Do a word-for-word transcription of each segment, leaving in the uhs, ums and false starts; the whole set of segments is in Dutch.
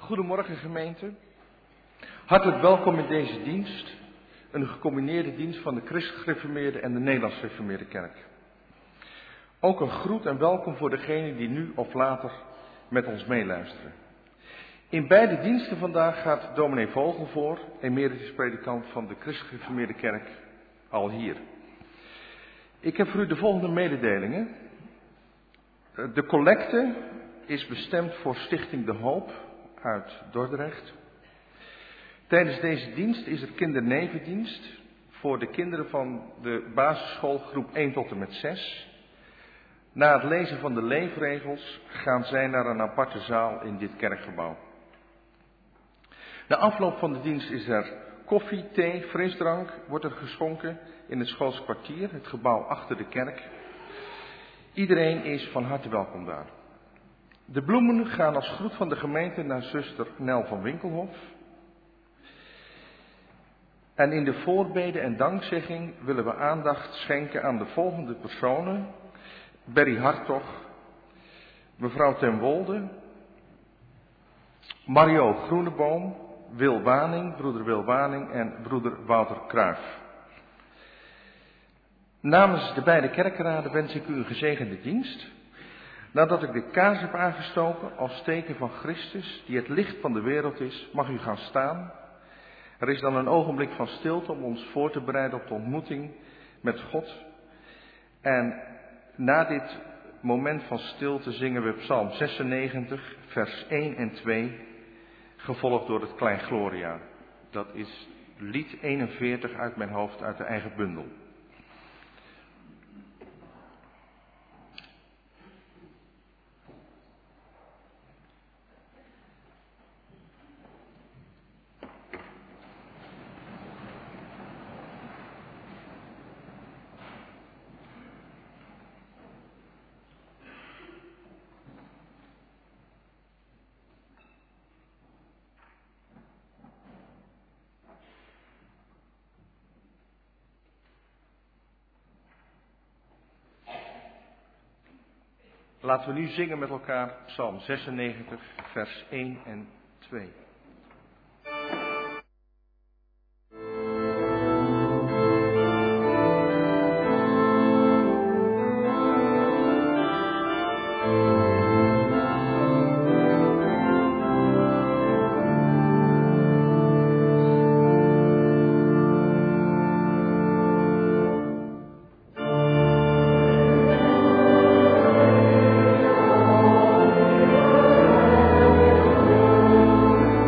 Goedemorgen gemeente. Hartelijk welkom in deze dienst. Een gecombineerde dienst van de Christelijk Gereformeerde en de Nederlands Gereformeerde Kerk. Ook een groet en welkom voor degenen die nu of later met ons meeluisteren. In beide diensten vandaag gaat dominee Vogel voor, emeritus predikant van de Christelijk Gereformeerde Kerk, al hier. Ik heb voor u de volgende mededelingen. De collecte is bestemd voor Stichting De Hoop uit Dordrecht. Tijdens deze dienst is er kindernevendienst voor de kinderen van de basisschool groep één tot en met zes. Na het lezen van de leefregels gaan zij naar een aparte zaal in dit kerkgebouw. Na afloop van de dienst is er koffie, thee, frisdrank wordt er geschonken in het Schoolse kwartier, het gebouw achter de kerk. Iedereen is van harte welkom daar. De bloemen gaan als groet van de gemeente naar zuster Nel van Winkelhof. En in de voorbede en dankzegging willen we aandacht schenken aan de volgende personen. Berry Hartog, mevrouw ten Wolde, Mario Groeneboom, Wil Waning, broeder Wil Waning en broeder Wouter Kruijf. Namens de beide kerkraden wens ik u een gezegende dienst. Nadat ik de kaars heb aangestoken als teken van Christus, die het licht van de wereld is, mag u gaan staan. Er is dan een ogenblik van stilte om ons voor te bereiden op de ontmoeting met God. En na dit moment van stilte zingen we Psalm zesennegentig, vers één en twee, gevolgd door het Klein Gloria. Dat is lied eenenveertig uit mijn hoofd, uit de eigen bundel. Laten we nu zingen met elkaar Psalm zesennegentig, vers één en twee. Thank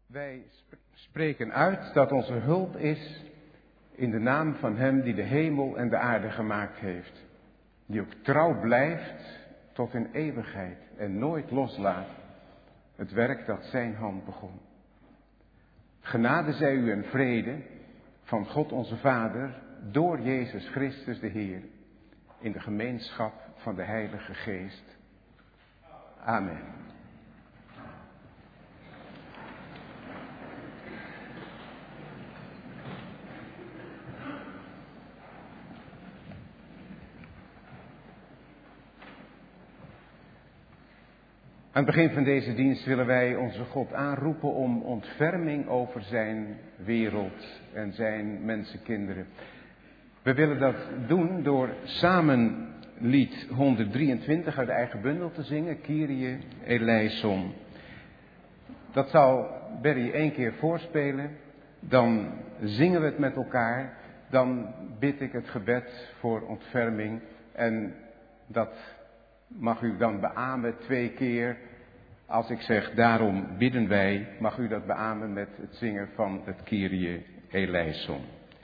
Wij spreken uit dat onze hulp is in de naam van Hem die de hemel en de aarde gemaakt heeft. Die ook trouw blijft tot in eeuwigheid en nooit loslaat het werk dat zijn hand begon. Genade zij u en vrede van God onze Vader door Jezus Christus de Heer in de gemeenschap van de Heilige Geest. Amen. Aan het begin van deze dienst willen wij onze God aanroepen om ontferming over zijn wereld en zijn mensenkinderen. We willen dat doen door samen lied honderddrieëntwintig uit de eigen bundel te zingen, Kyrie eleison. Dat zal Berry één keer voorspelen, dan zingen we het met elkaar, dan bid ik het gebed voor ontferming en dat mag u dan beamen twee keer. Als ik zeg, daarom bidden wij, mag u dat beamen met het zingen van het Kyrie eleison.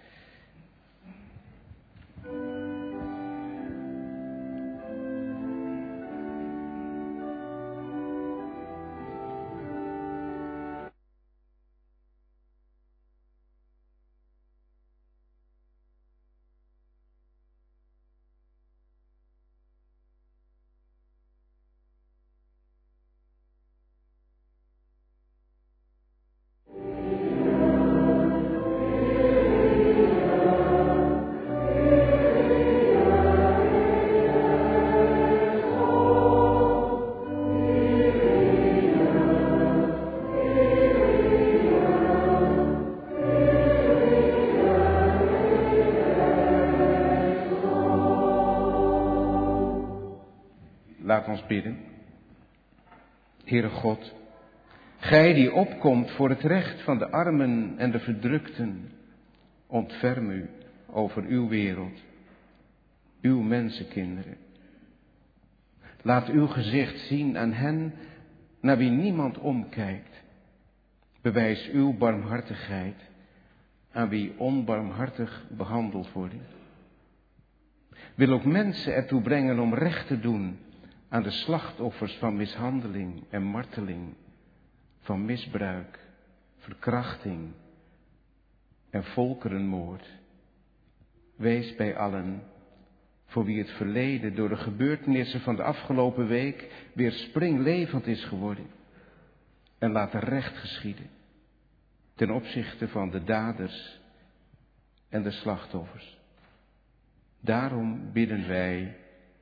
Laat ons bidden. Heere God, Gij die opkomt voor het recht van de armen en de verdrukten, ontferm u over uw wereld, uw mensenkinderen. Laat uw gezicht zien aan hen naar wie niemand omkijkt. Bewijs uw barmhartigheid aan wie onbarmhartig behandeld worden. Wil ook mensen ertoe brengen om recht te doen aan de slachtoffers van mishandeling en marteling, van misbruik, verkrachting en volkerenmoord. Wees bij allen voor wie het verleden door de gebeurtenissen van de afgelopen week weer springlevend is geworden. En laat er recht geschieden ten opzichte van de daders en de slachtoffers. Daarom bidden wij.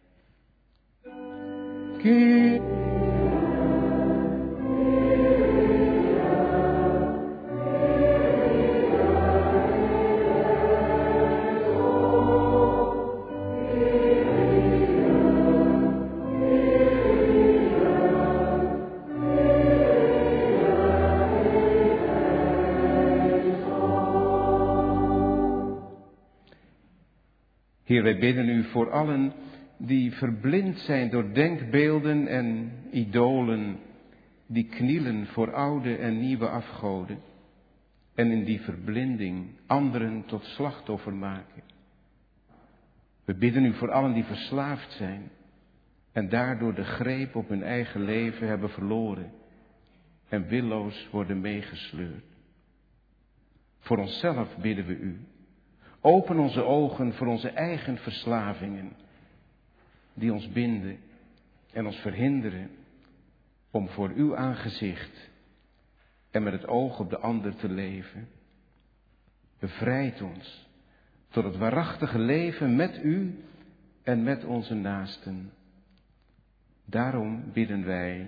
Kyrie. Heer, wij bidden u voor allen die verblind zijn door denkbeelden en idolen, die knielen voor oude en nieuwe afgoden en in die verblinding anderen tot slachtoffer maken. We bidden u voor allen die verslaafd zijn en daardoor de greep op hun eigen leven hebben verloren en willoos worden meegesleurd. Voor onszelf bidden we u. Open onze ogen voor onze eigen verslavingen, die ons binden en ons verhinderen om voor uw aangezicht en met het oog op de ander te leven. Bevrijd ons tot het waarachtige leven met u en met onze naasten. Daarom bidden wij.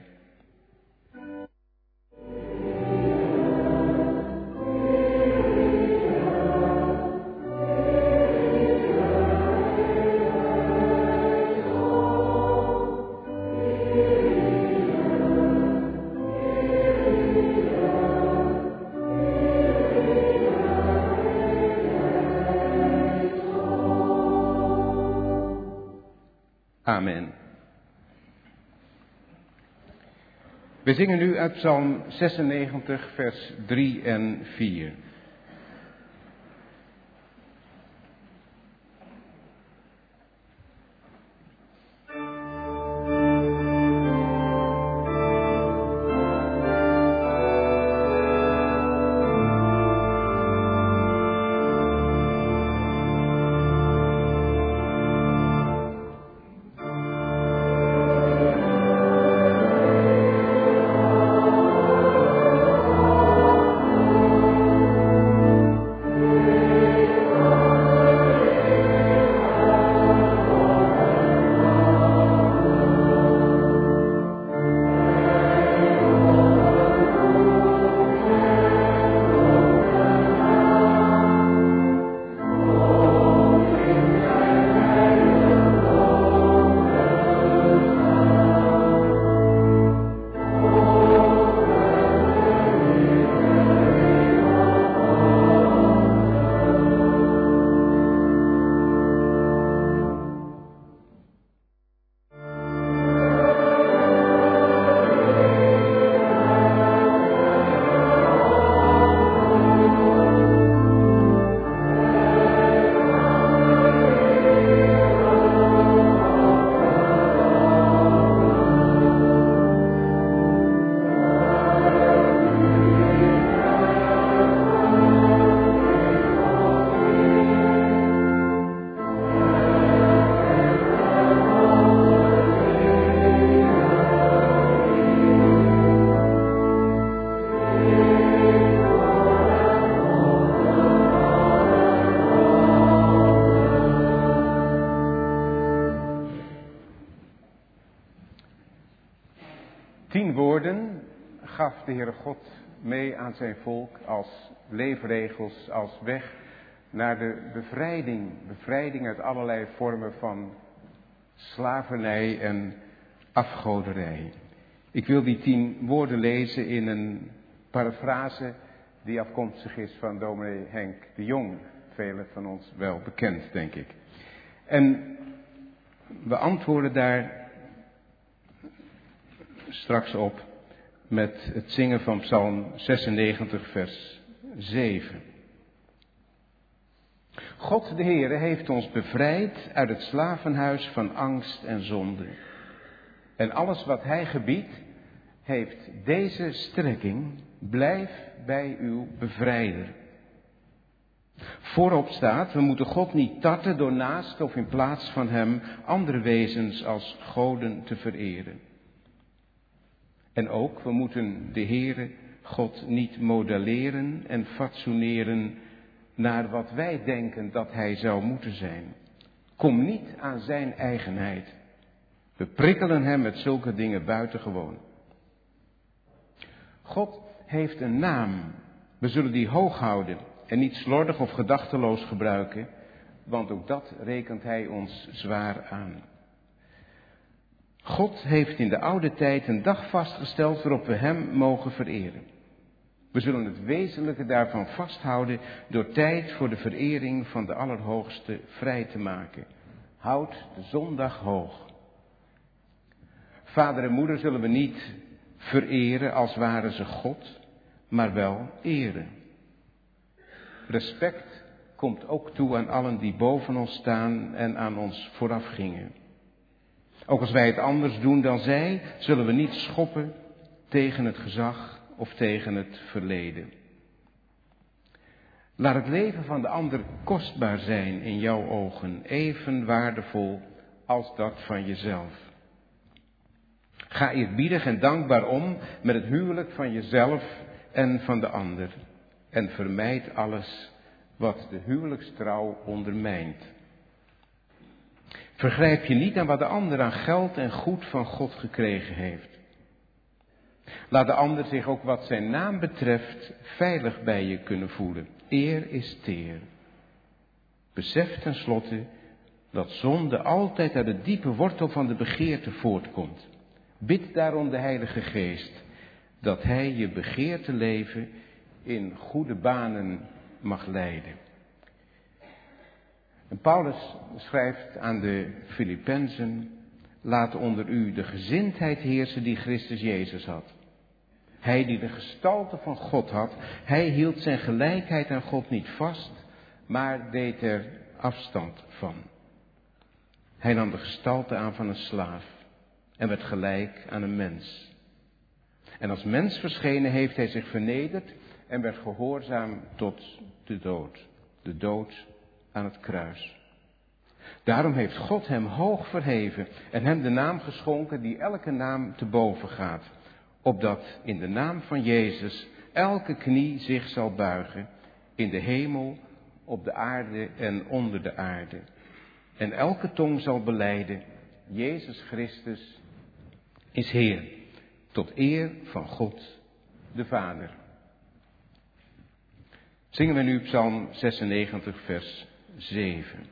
Amen. We zingen nu uit Psalm zesennegentig, vers drie en vier. Tien woorden gaf de Heere God mee aan zijn volk als leefregels, als weg naar de bevrijding. Bevrijding uit allerlei vormen van slavernij en afgoderij. Ik wil die tien woorden lezen in een parafrase die afkomstig is van dominee Henk de Jong. Velen van ons wel bekend, denk ik. En we antwoorden daar straks op met het zingen van Psalm zesennegentig, vers zeven. God de Heere heeft ons bevrijd uit het slavenhuis van angst en zonde. En alles wat Hij gebiedt, heeft deze strekking: blijf bij uw bevrijder. Voorop staat, we moeten God niet tarten door naast of in plaats van Hem andere wezens als goden te vereren. En ook, we moeten de Heere God niet modelleren en fatsoeneren naar wat wij denken dat Hij zou moeten zijn. Kom niet aan zijn eigenheid. We prikkelen Hem met zulke dingen buitengewoon. God heeft een naam. We zullen die hoog houden en niet slordig of gedachteloos gebruiken, want ook dat rekent Hij ons zwaar aan. God heeft in de oude tijd een dag vastgesteld waarop we Hem mogen vereren. We zullen het wezenlijke daarvan vasthouden door tijd voor de verering van de Allerhoogste vrij te maken. Houd de zondag hoog. Vader en moeder zullen we niet vereren als waren ze God, maar wel eren. Respect komt ook toe aan allen die boven ons staan en aan ons vooraf gingen. Ook als wij het anders doen dan zij, zullen we niet schoppen tegen het gezag of tegen het verleden. Laat het leven van de ander kostbaar zijn in jouw ogen, even waardevol als dat van jezelf. Ga eerbiedig en dankbaar om met het huwelijk van jezelf en van de ander. En vermijd alles wat de huwelijkstrouw ondermijnt. Vergrijp je niet aan wat de ander aan geld en goed van God gekregen heeft. Laat de ander zich ook wat zijn naam betreft veilig bij je kunnen voelen. Eer is teer. Besef tenslotte dat zonde altijd uit de diepe wortel van de begeerte voortkomt. Bid daarom de Heilige Geest dat Hij je begeerte leven in goede banen mag leiden. En Paulus schrijft aan de Filippenzen: laat onder u de gezindheid heersen die Christus Jezus had. Hij die de gestalte van God had, hij hield zijn gelijkheid aan God niet vast, maar deed er afstand van. Hij nam de gestalte aan van een slaaf en werd gelijk aan een mens. En als mens verschenen heeft hij zich vernederd en werd gehoorzaam tot de dood. De dood aan het kruis. Daarom heeft God hem hoog verheven en hem de naam geschonken die elke naam te boven gaat. Opdat in de naam van Jezus elke knie zich zal buigen in de hemel, op de aarde en onder de aarde. En elke tong zal belijden, Jezus Christus is Heer, tot eer van God de Vader. Zingen we nu Psalm zesennegentig, vers zeven.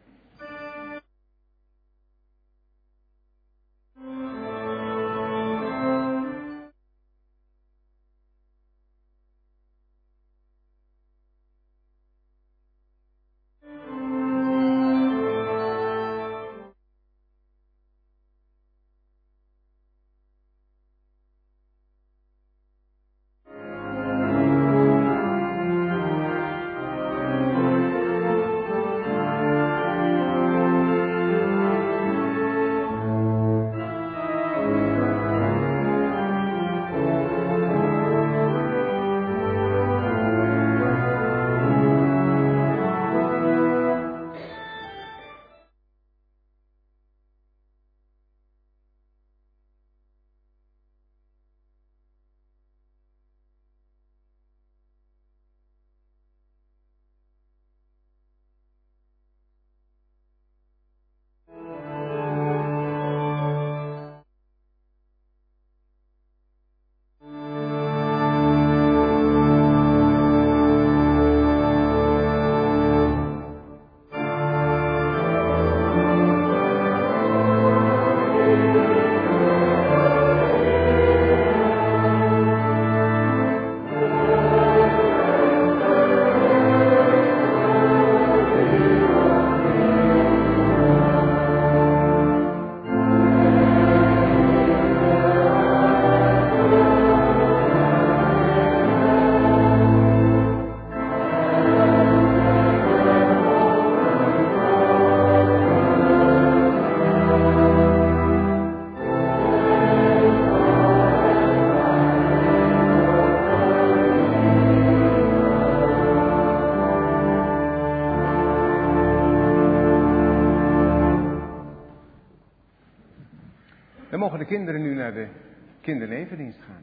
Dan mogen de kinderen nu naar de kindernevendienst gaan.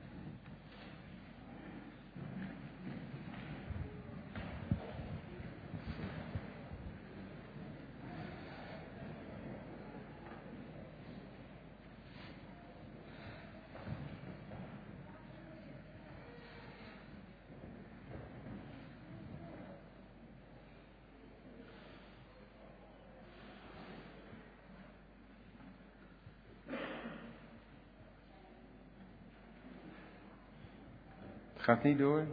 Gaat niet door.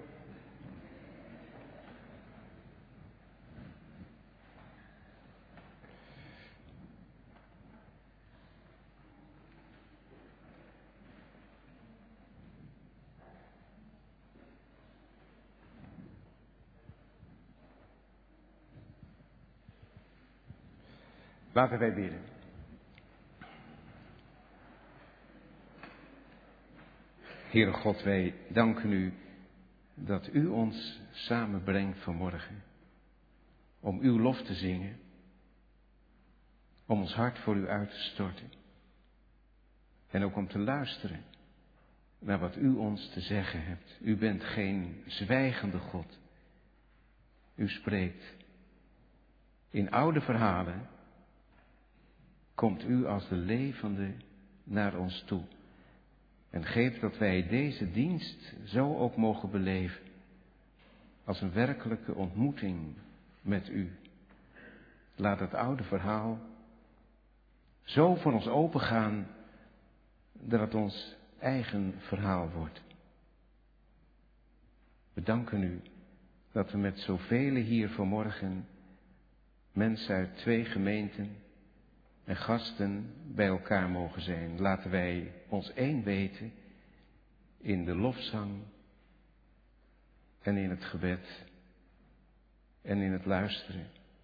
Laten wij bidden. Heere God, wij danken u dat u ons samenbrengt vanmorgen. Om uw lof te zingen. Om ons hart voor u uit te storten. En ook om te luisteren naar wat u ons te zeggen hebt. U bent geen zwijgende God. U spreekt. In oude verhalen komt u als de levende naar ons toe. En geef dat wij deze dienst zo ook mogen beleven. Als een werkelijke ontmoeting met u. Laat het oude verhaal zo voor ons opengaan dat het ons eigen verhaal wordt. We danken u dat we met zoveel hier vanmorgen, mensen uit twee gemeenten en gasten bij elkaar mogen zijn. Laten wij ons één weten in de lofzang en in het gebed en in het luisteren.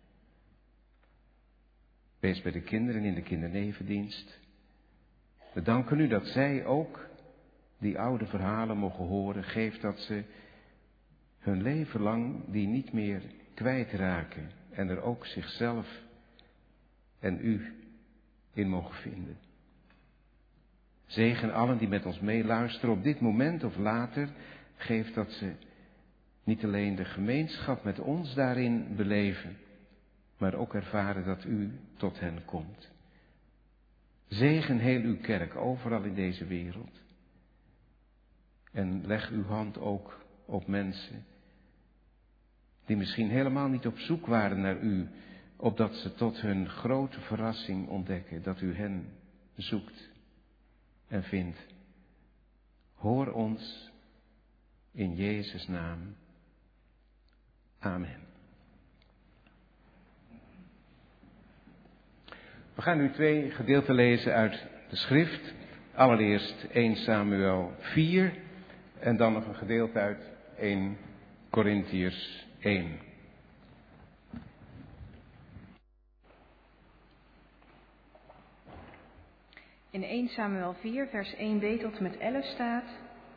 Wees bij de kinderen in de kindernevendienst. We danken u dat zij ook die oude verhalen mogen horen. Geef dat ze hun leven lang die niet meer kwijtraken en er ook zichzelf en u in mogen vinden. Zegen allen die met ons meeluisteren op dit moment of later. Geef dat ze niet alleen de gemeenschap met ons daarin beleven, maar ook ervaren dat u tot hen komt. Zegen heel uw kerk overal in deze wereld. En leg uw hand ook op mensen die misschien helemaal niet op zoek waren naar u, opdat ze tot hun grote verrassing ontdekken dat u hen zoekt en vindt. Hoor ons in Jezus' naam. Amen. We gaan nu twee gedeelten lezen uit de schrift. Allereerst eerste Samuel vier en dan nog een gedeelte uit eerste Korintiërs één. In eerste Samuel vier, vers één b tot met elf staat: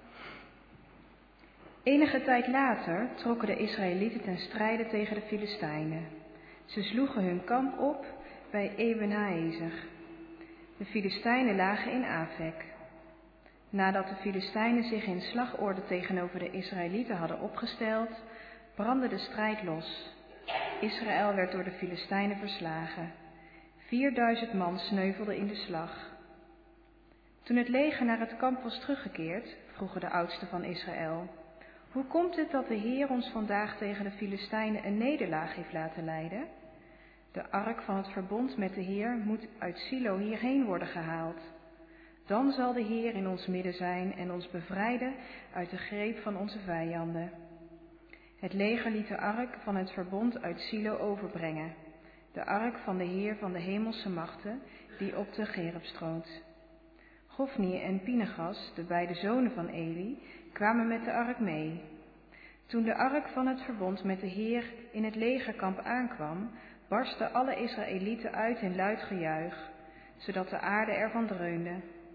Enige tijd later trokken de Israëlieten ten strijde tegen de Filistijnen. Ze sloegen hun kamp op bij Eben-Haezer. De Filistijnen lagen in Afek. Nadat de Filistijnen zich in slagorde tegenover de Israëlieten hadden opgesteld, brandde de strijd los. Israël werd door de Filistijnen verslagen. Vierduizend man sneuvelden in de slag. Toen het leger naar het kamp was teruggekeerd, vroegen de oudsten van Israël: Hoe komt het dat de Heer ons vandaag tegen de Filistijnen een nederlaag heeft laten lijden? De ark van het verbond met de Heer moet uit Silo hierheen worden gehaald. Dan zal de Heer in ons midden zijn en ons bevrijden uit de greep van onze vijanden. Het leger liet de ark van het verbond uit Silo overbrengen, de ark van de Heer van de hemelse machten, die op de Gerub stroont. Hofni en Pinchas, de beide zonen van Eli, kwamen met de ark mee. Toen de ark van het verbond met de Heer in het legerkamp aankwam, barstten alle Israëlieten uit in luid gejuich, zodat de aarde ervan dreunde.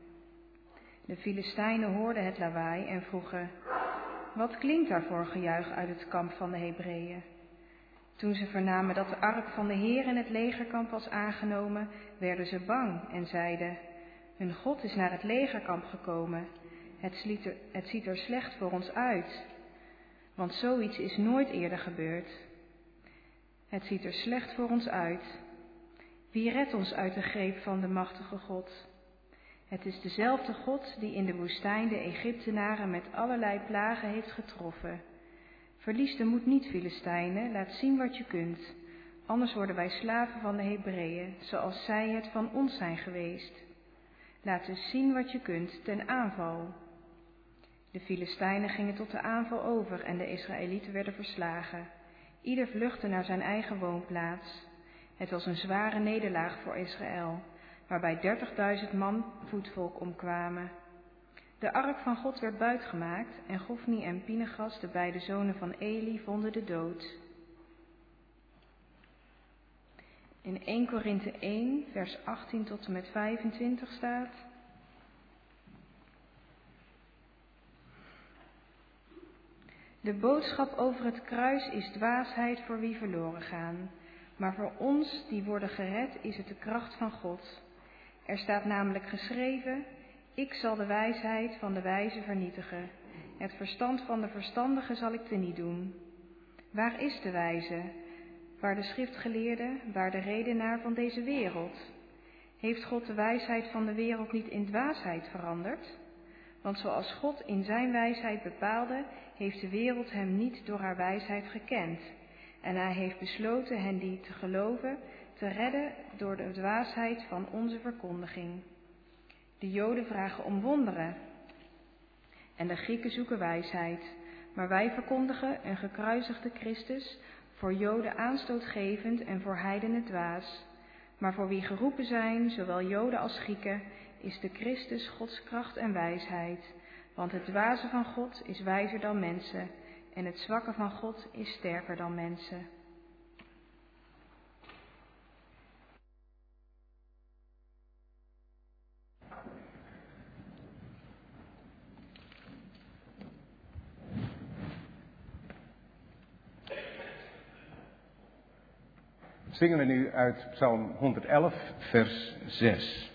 De Filistijnen hoorden het lawaai en vroegen: Wat klinkt daar voor gejuich uit het kamp van de Hebreeën? Toen ze vernamen dat de ark van de Heer in het legerkamp was aangenomen, werden ze bang en zeiden: Hun God is naar het legerkamp gekomen. Het ziet er, het ziet er slecht voor ons uit, want zoiets is nooit eerder gebeurd. Het ziet er slecht voor ons uit. Wie redt ons uit de greep van de machtige God? Het is dezelfde God die in de woestijn de Egyptenaren met allerlei plagen heeft getroffen. Verlies de moed niet, Filistijnen, laat zien wat je kunt. Anders worden wij slaven van de Hebreeën, zoals zij het van ons zijn geweest. Laat dus zien wat je kunt ten aanval. De Filistijnen gingen tot de aanval over en de Israëlieten werden verslagen. Ieder vluchtte naar zijn eigen woonplaats. Het was een zware nederlaag voor Israël, waarbij dertigduizend man voetvolk omkwamen. De ark van God werd buitgemaakt en Hofni en Pinchas, de beide zonen van Eli, vonden de dood. In eerste Korinthe één, vers achttien tot en met vijfentwintig staat: De boodschap over het kruis is dwaasheid voor wie verloren gaan, maar voor ons die worden gered is het de kracht van God. Er staat namelijk geschreven: Ik zal de wijsheid van de wijze vernietigen, het verstand van de verstandige zal ik teniet doen. Waar is de wijze? Waar de schriftgeleerde, waar de redenaar van deze wereld? Heeft God de wijsheid van de wereld niet in dwaasheid veranderd? Want zoals God in zijn wijsheid bepaalde, heeft de wereld hem niet door haar wijsheid gekend. En hij heeft besloten hen die te geloven te redden door de dwaasheid van onze verkondiging. De Joden vragen om wonderen en de Grieken zoeken wijsheid. Maar wij verkondigen een gekruisigde Christus, voor Joden aanstootgevend en voor heidenen dwaas. Maar voor wie geroepen zijn, zowel Joden als Grieken, is de Christus Gods kracht en wijsheid. Want het dwaze van God is wijzer dan mensen en het zwakke van God is sterker dan mensen. Zingen we nu uit Psalm honderdelf, vers zes.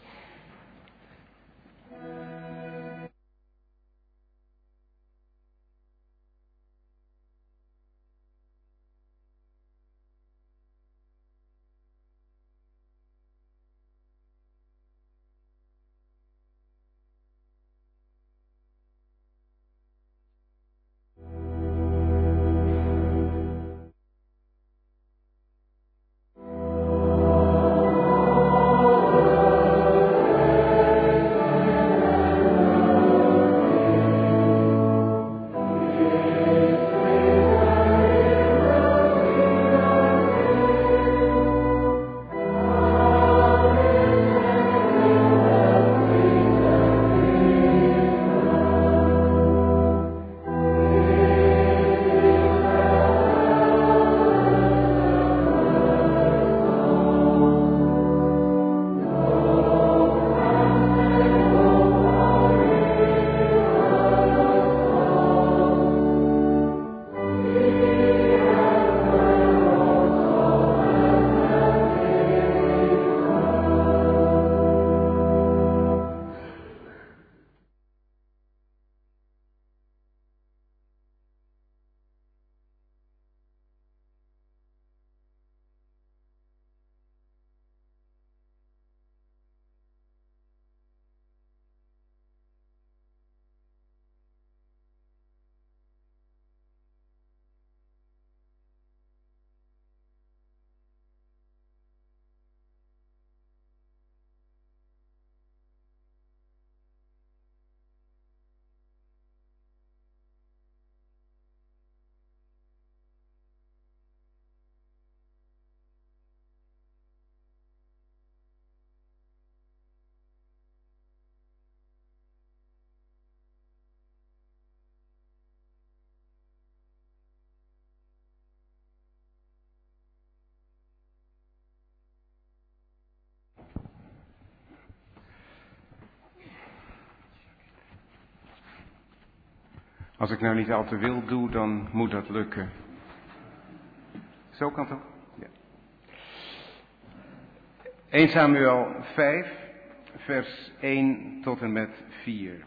Als ik nou niet al te wild doe, dan moet dat lukken. Zo kan het ook? Ja. Eerste Samuel vijf, vers één tot en met vier.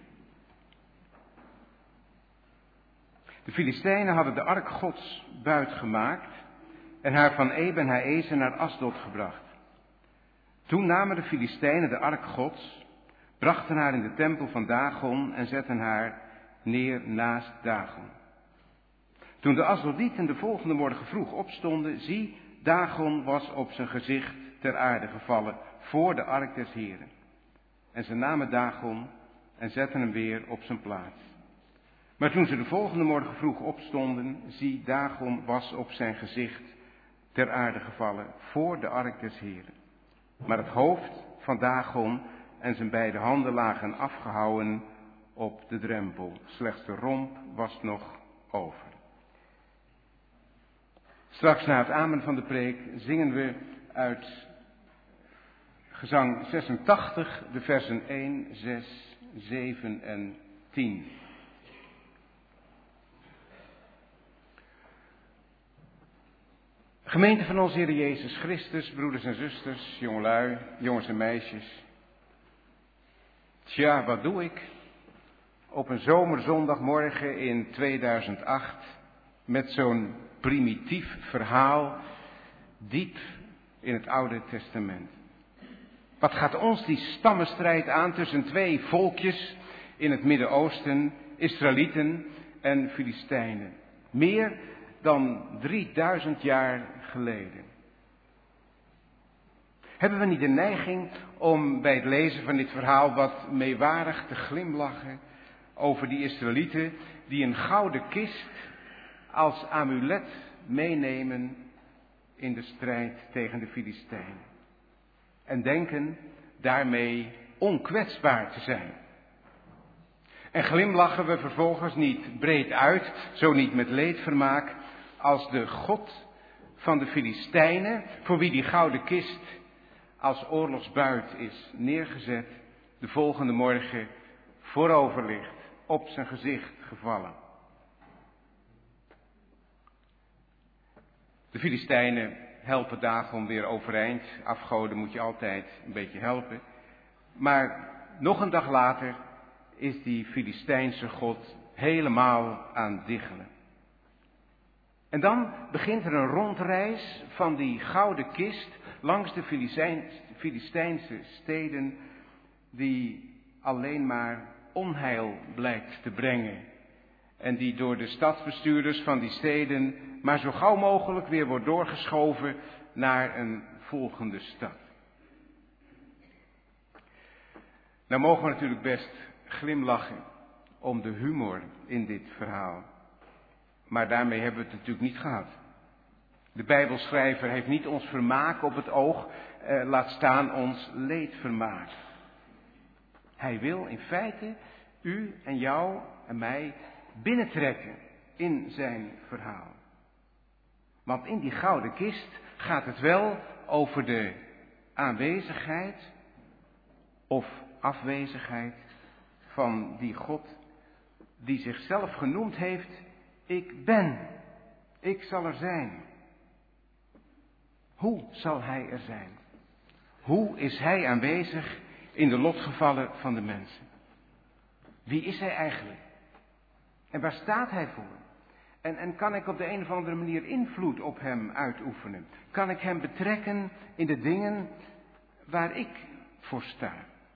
De Filistijnen hadden de ark Gods buitgemaakt en haar van Eben-Haezer naar Asdod gebracht. Toen namen de Filistijnen de ark Gods, brachten haar in de tempel van Dagon en zetten haar neer naast Dagon. Toen de Asdodieten de volgende morgen vroeg opstonden, zie, Dagon was op zijn gezicht ter aarde gevallen voor de ark des Heren. En ze namen Dagon en zetten hem weer op zijn plaats. Maar toen ze de volgende morgen vroeg opstonden, zie, Dagon was op zijn gezicht ter aarde gevallen voor de ark des Heren. Maar het hoofd van Dagon en zijn beide handen lagen afgehouwen op de drempel. Slechts de romp was nog over. Straks na het amen van de preek zingen we uit gezang zesentachtig de versen één, zes, zeven en tien. Gemeente van onze Heer Jezus Christus, broeders en zusters, jongelui, jongens en meisjes. Tja, wat doe ik op een zomerzondagmorgen in tweeduizend acht met zo'n primitief verhaal diep in het Oude Testament? Wat gaat ons die stammenstrijd aan tussen twee volkjes in het Midden-Oosten, Israëlieten en Filistijnen? Meer dan drieduizend jaar geleden. Hebben we niet de neiging om bij het lezen van dit verhaal wat meewarig te glimlachen over die Israëlieten die een gouden kist als amulet meenemen in de strijd tegen de Filistijnen? En denken daarmee onkwetsbaar te zijn. En glimlachen we vervolgens niet breed uit, zo niet met leedvermaak, als de God van de Filistijnen, voor wie die gouden kist als oorlogsbuit is neergezet, de volgende morgen voorover ligt, op zijn gezicht gevallen. De Filistijnen helpen Dagon weer overeind. Afgoden moet je altijd een beetje helpen. Maar nog een dag later is die Filistijnse god helemaal aan het diggelen. En dan begint er een rondreis van die gouden kist langs de Filistijnse steden, die alleen maar onheil blijkt te brengen. En die door de stadsbestuurders van die steden maar zo gauw mogelijk weer wordt doorgeschoven naar een volgende stad. Nou mogen we natuurlijk best glimlachen om de humor in dit verhaal. Maar daarmee hebben we het natuurlijk niet gehad. De Bijbelschrijver heeft niet ons vermaak op het oog, eh, laat staan ons leedvermaak. Hij wil in feite u en jou en mij binnentrekken in zijn verhaal. Want in die gouden kist gaat het wel over de aanwezigheid of afwezigheid van die God die zichzelf genoemd heeft, ik ben, ik zal er zijn. Hoe zal hij er zijn? Hoe is hij aanwezig in de lotgevallen van de mensen? Wie is hij eigenlijk? En waar staat hij voor? En, en kan ik op de een of andere manier invloed op hem uitoefenen? Kan ik hem betrekken in de dingen waar ik voor sta?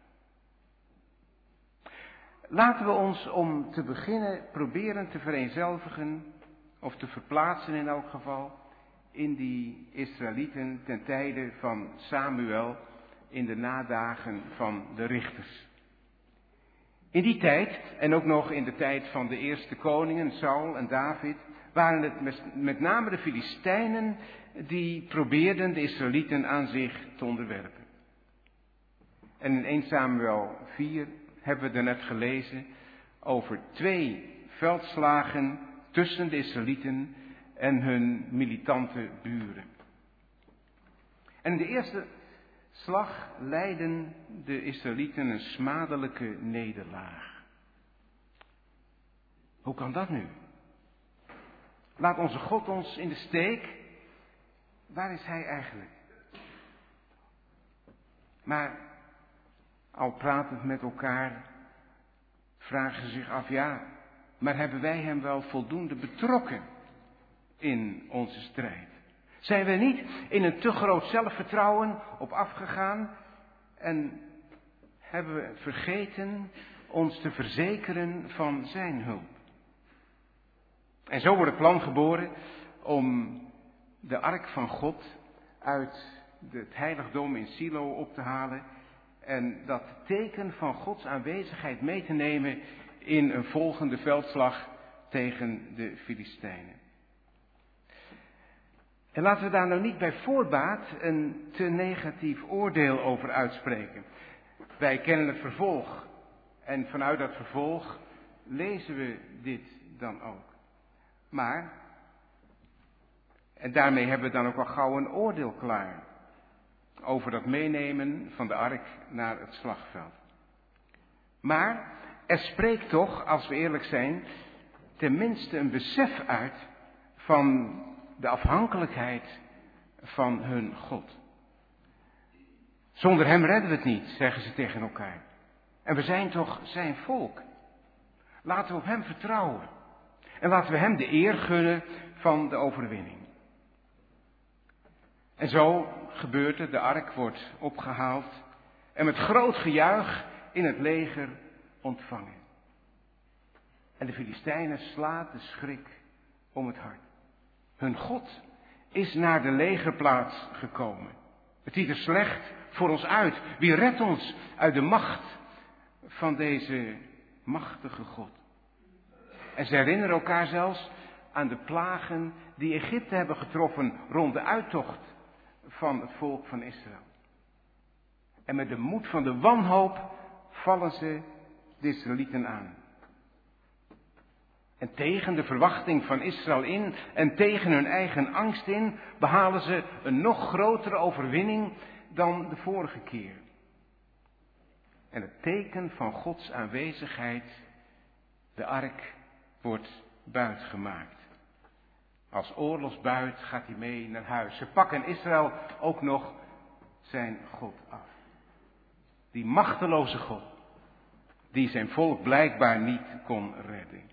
Laten we ons om te beginnen proberen te vereenzelvigen, of te verplaatsen in elk geval, in die Israëlieten ten tijde van Samuel, in de nadagen van de richters. In die tijd, en ook nog in de tijd van de eerste koningen, Saul en David, waren het met name de Filistijnen die probeerden de Israëlieten aan zich te onderwerpen. En in eerste Samuel vier hebben we er net gelezen over twee veldslagen tussen de Israëlieten en hun militante buren. En in de eerste slag leidden de Israëlieten een smadelijke nederlaag. Hoe kan dat nu? Laat onze God ons in de steek? Waar is hij eigenlijk? Maar al pratend met elkaar vragen ze zich af, ja, maar hebben wij hem wel voldoende betrokken in onze strijd? Zijn we niet in een te groot zelfvertrouwen op afgegaan en hebben we vergeten ons te verzekeren van zijn hulp? En zo wordt het plan geboren om de ark van God uit het heiligdom in Silo op te halen en dat teken van Gods aanwezigheid mee te nemen in een volgende veldslag tegen de Filistijnen. En laten we daar nou niet bij voorbaat een te negatief oordeel over uitspreken. Wij kennen het vervolg en vanuit dat vervolg lezen we dit dan ook. Maar, en daarmee hebben we dan ook wel gauw een oordeel klaar over dat meenemen van de ark naar het slagveld. Maar er spreekt toch, als we eerlijk zijn, tenminste een besef uit van de afhankelijkheid van hun God. Zonder hem redden we het niet, zeggen ze tegen elkaar. En we zijn toch zijn volk. Laten we op hem vertrouwen. En laten we hem de eer gunnen van de overwinning. En zo gebeurt het, de ark wordt opgehaald en met groot gejuich in het leger ontvangen. En de Filistijnen slaat de schrik om het hart. Hun God is naar de legerplaats gekomen. Het ziet er slecht voor ons uit. Wie redt ons uit de macht van deze machtige God? En ze herinneren elkaar zelfs aan de plagen die Egypte hebben getroffen rond de uittocht van het volk van Israël. En met de moed van de wanhoop vallen ze de Israëlieten aan. En tegen de verwachting van Israël in en tegen hun eigen angst in behalen ze een nog grotere overwinning dan de vorige keer. En het teken van Gods aanwezigheid, de ark, wordt buitgemaakt. Als oorlogsbuit gaat hij mee naar huis. Ze pakken Israël ook nog zijn God af. Die machteloze God, die zijn volk blijkbaar niet kon redden.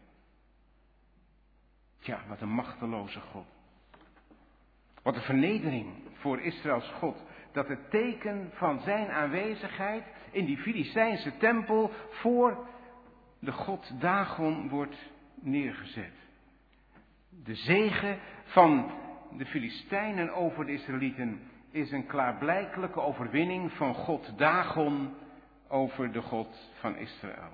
Tja, wat een machteloze God. Wat een vernedering voor Israëls God. Dat het teken van zijn aanwezigheid in die Filistijnse tempel voor de god Dagon wordt neergezet. De zege van de Filistijnen over de Israëlieten is een klaarblijkelijke overwinning van god Dagon over de God van Israël.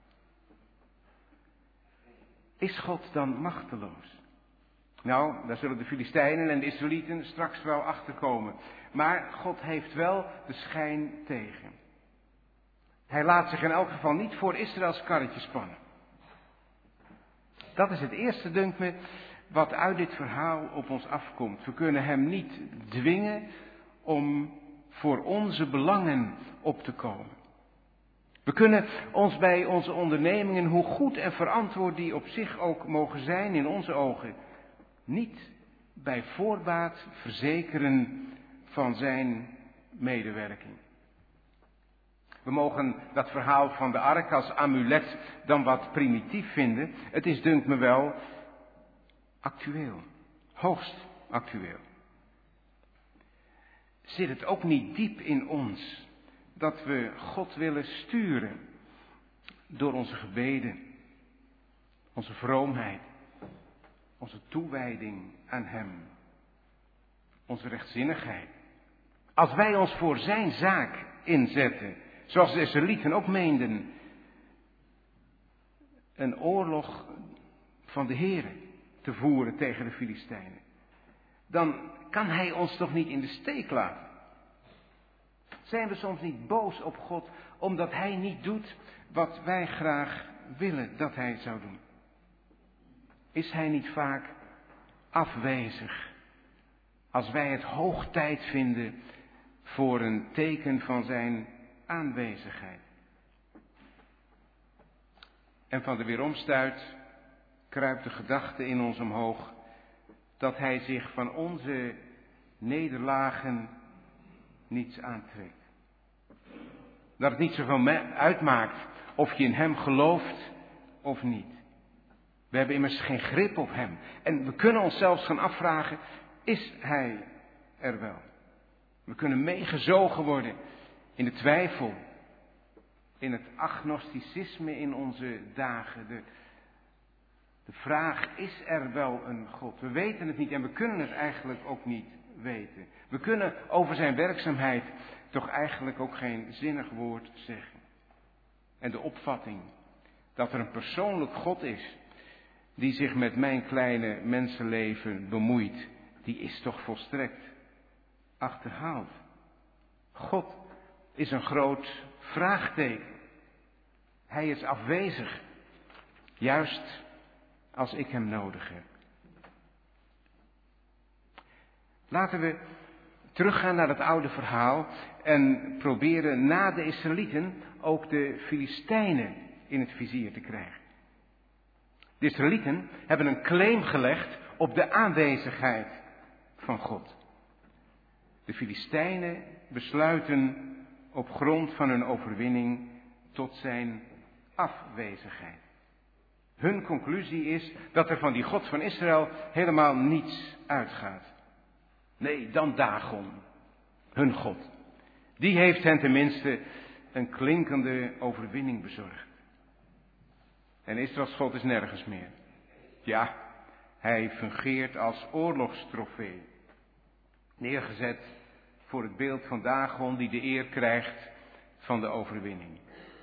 Is God dan machteloos? Nou, daar zullen de Filistijnen en de Israëlieten straks wel achterkomen. Maar God heeft wel de schijn tegen. Hij laat zich in elk geval niet voor Israëls karretje spannen. Dat is het eerste, dunkt me, wat uit dit verhaal op ons afkomt. We kunnen hem niet dwingen om voor onze belangen op te komen. We kunnen ons bij onze ondernemingen, hoe goed en verantwoord die op zich ook mogen zijn in onze ogen, niet bij voorbaat verzekeren van zijn medewerking. We mogen dat verhaal van de ark als amulet dan wat primitief vinden. Het is, dunkt me wel, actueel. Hoogst actueel. Zit het ook niet diep in ons dat we God willen sturen door onze gebeden, onze vroomheid, onze toewijding aan hem, onze rechtzinnigheid? Als wij ons voor zijn zaak inzetten, zoals de Israëlieten ook meenden, een oorlog van de Here te voeren tegen de Filistijnen, dan kan hij ons toch niet in de steek laten? Zijn we soms niet boos op God omdat hij niet doet wat wij graag willen dat hij zou doen? Is hij niet vaak afwezig als wij het hoog tijd vinden voor een teken van zijn aanwezigheid? En van de weeromstuit kruipt de gedachte in ons omhoog dat hij zich van onze nederlagen niets aantrekt. Dat het niet zoveel uitmaakt of je in hem gelooft of niet. We hebben immers geen grip op hem. En we kunnen ons zelfs gaan afvragen, is hij er wel? We kunnen meegezogen worden in de twijfel, in het agnosticisme in onze dagen. De, de vraag, is er wel een God? We weten het niet en we kunnen het eigenlijk ook niet weten. We kunnen over zijn werkzaamheid toch eigenlijk ook geen zinnig woord zeggen. En de opvatting dat er een persoonlijk God is die zich met mijn kleine mensenleven bemoeit, die is toch volstrekt achterhaald. God is een groot vraagteken. Hij is afwezig, juist als ik hem nodig heb. Laten we teruggaan naar het oude verhaal en proberen na de Israëlieten ook de Filistijnen in het vizier te krijgen. De Israëlieten hebben een claim gelegd op de aanwezigheid van God. De Filistijnen besluiten op grond van hun overwinning tot zijn afwezigheid. Hun conclusie is dat er van die God van Israël helemaal niets uitgaat. Nee, dan Dagon, hun God. Die heeft hen tenminste een klinkende overwinning bezorgd. En Israëls God is nergens meer. Ja, hij fungeert als oorlogstrofee. Neergezet voor het beeld van Dagon die de eer krijgt van de overwinning.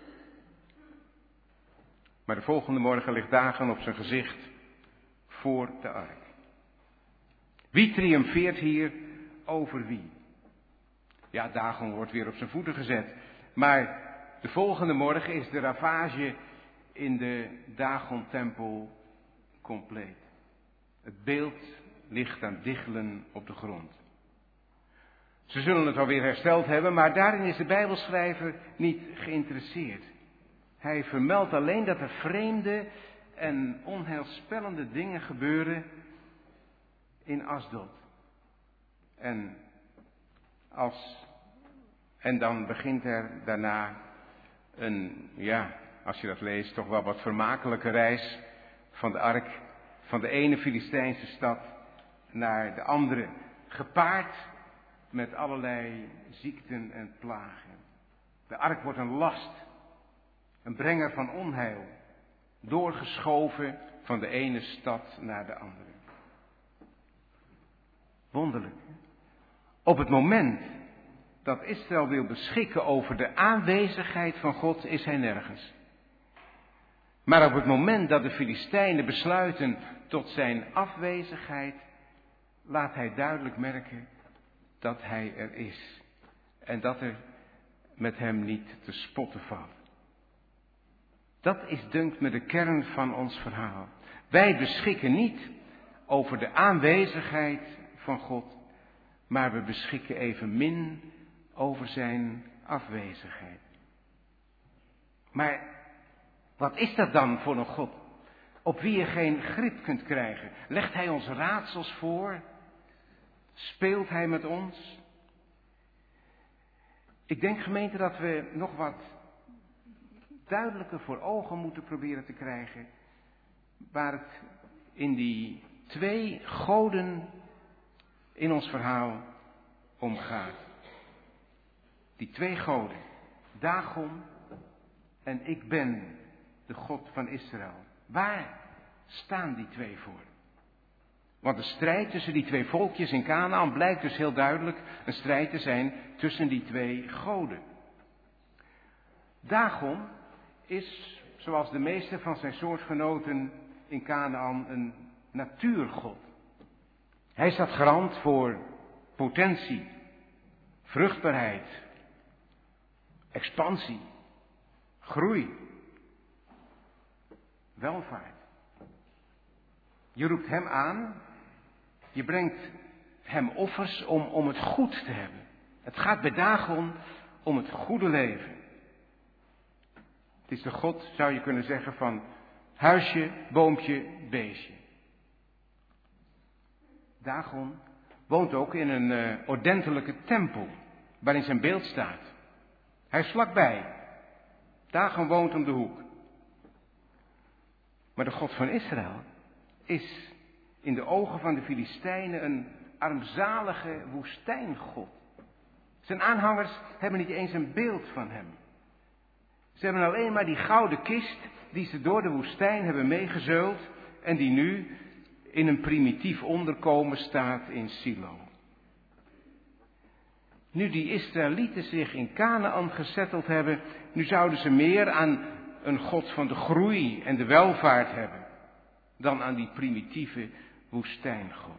Maar de volgende morgen ligt Dagon op zijn gezicht voor de ark. Wie triomfeert hier over wie? Ja, Dagon wordt weer op zijn voeten gezet. Maar de volgende morgen is de ravage in de Dagon-tempel compleet. Het beeld ligt aan diggelen op de grond. Ze zullen het wel weer hersteld hebben, maar daarin is de Bijbelschrijver niet geïnteresseerd. Hij vermeldt alleen dat er vreemde en onheilspellende dingen gebeuren in Asdod. En, als, en dan begint er daarna een, ja, als je dat leest, toch wel wat vermakelijke reis van de ark van de ene Filistijnse stad naar de andere, gepaard met allerlei ziekten en plagen. De ark wordt een last, een brenger van onheil, doorgeschoven van de ene stad naar de andere. Wonderlijk. Op het moment dat Israël wil beschikken over de aanwezigheid van God, is hij nergens. Maar op het moment dat de Filistijnen besluiten tot zijn afwezigheid, laat hij duidelijk merken dat hij er is. En dat er met hem niet te spotten valt. Dat is, dunkt me, de kern van ons verhaal. Wij beschikken niet over de aanwezigheid van God, maar we beschikken evenmin over zijn afwezigheid. Maar wat is dat dan voor een God op wie je geen grip kunt krijgen? Legt hij ons raadsels voor? Speelt hij met ons? Ik denk, gemeente, dat we nog wat duidelijker voor ogen moeten proberen te krijgen waar het in die twee goden in ons verhaal om gaat. Die twee goden, Dagon en ik ben de God van Israël. Waar staan die twee voor? Want de strijd tussen die twee volkjes in Kanaän blijkt dus heel duidelijk een strijd te zijn tussen die twee goden. Dagon is, zoals de meeste van zijn soortgenoten in Kanaän, een natuurgod. Hij staat garant voor potentie, vruchtbaarheid, expansie, groei, welvaart. Je roept hem aan, je brengt hem offers om, om het goed te hebben. Het gaat bij Dagon om het goede leven. Het is de God, zou je kunnen zeggen, van huisje, boompje, beestje. Dagon woont ook in een uh, ordentelijke tempel, waarin zijn beeld staat. Hij is vlakbij. Dagon woont om de hoek. Maar de God van Israël is in de ogen van de Filistijnen een armzalige woestijngod. Zijn aanhangers hebben niet eens een beeld van hem. Ze hebben alleen maar die gouden kist die ze door de woestijn hebben meegezeuld en die nu in een primitief onderkomen staat in Silo. Nu die Israëlieten zich in Kanaän gezetteld hebben, nu zouden ze meer aan een God van de groei en de welvaart hebben dan aan die primitieve woestijngod.